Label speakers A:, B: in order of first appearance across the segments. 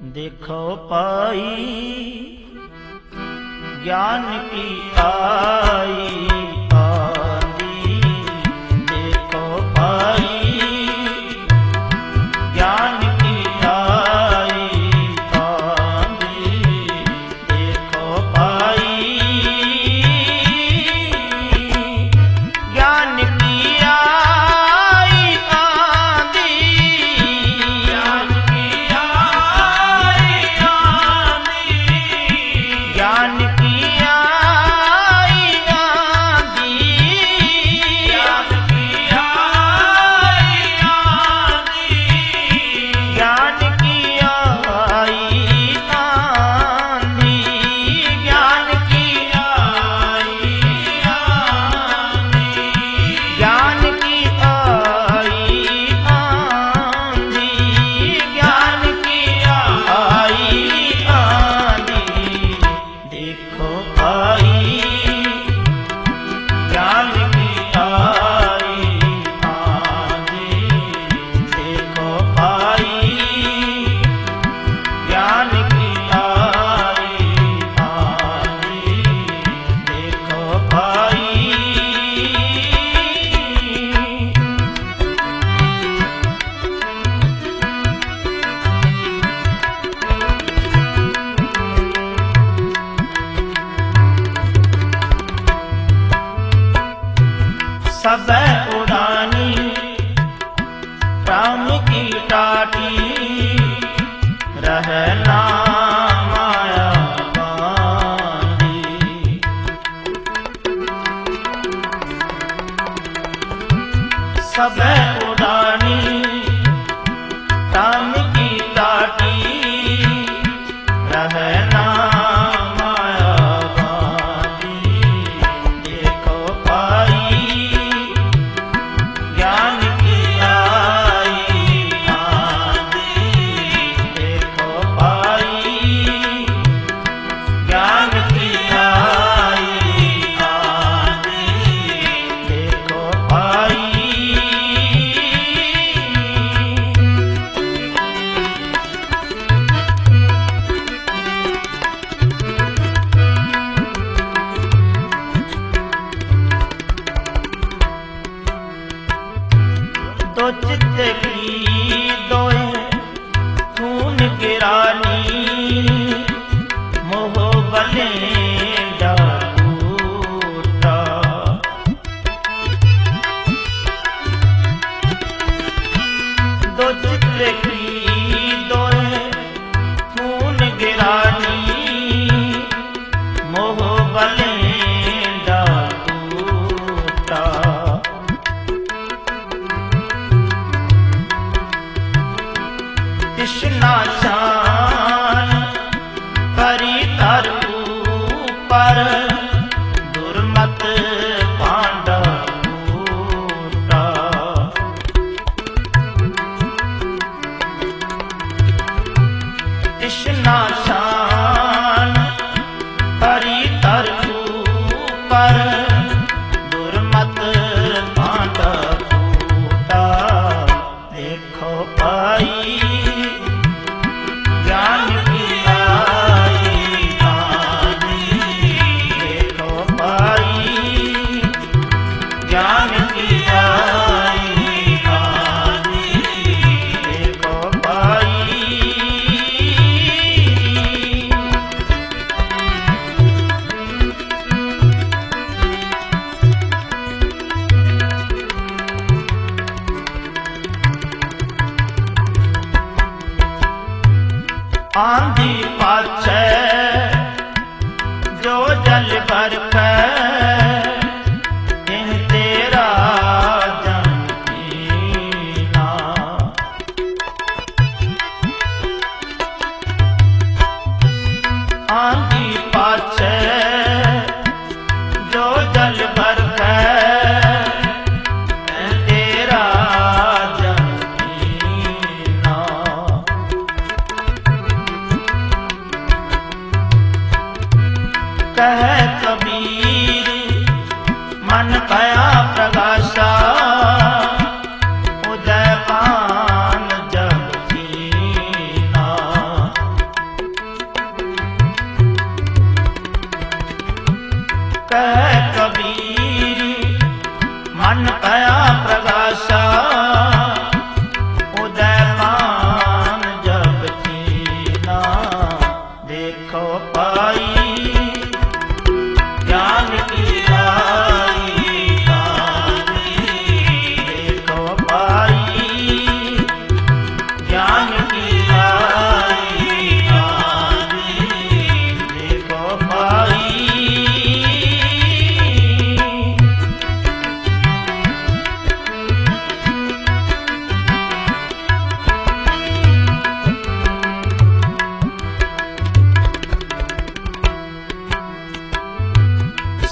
A: देखो पाई ज्ञान की आई आंधी, देखो पाई ज्ञान की आई आंधी, देखो पाई ज्ञान की आई आंधी, ज्ञान की आई आंधी, ज्ञान की आई आंधी, ज्ञान की आई आंधी, ज्ञान की आई आंधी, ज्ञान की आई आंधी, ज्ञान की आई आंधी, ज्ञान की आई आंधी, देखो आई ज्ञान की आई आंधी, देखो आई ज्ञान की आई आंधी, देखो आई। सब उड़ानी राम की टाटी, रहना माया बांधी, सब उड़ानी राम की टाटी, रहना माया बांधी, देखो पाई ज्ञान की आई आंधी, देखो पाई ज्ञान की आई आंधी, देखो पाई। दो चित्त की दोए खून गिरानी, मोह बले टूटा, दो चित्त की दोए खून गिरानी, मोह बले टूटा, कृष्णा शान करी तर ऊपर, दुर्मत पांडव टूटा, कृष्णा शान करी तर ऊपर, दुर्मत पांडव टूटा, देखो पाई ज्ञान की आई आंधी, देखो पाई ज्ञान की आई आंधी, देखो पाई। आंधी पाछे जो जल भर तेरा जन पीना, आंधी पाछे जो जल भर तेरा जन पीना,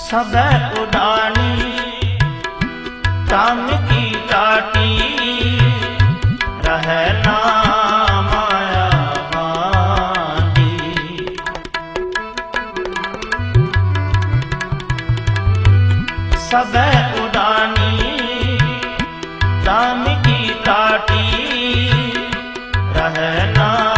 A: सबे उडानी काम की टाटी रहे ना माया बांधी। सबे उडानी काम की टाटी रहे ना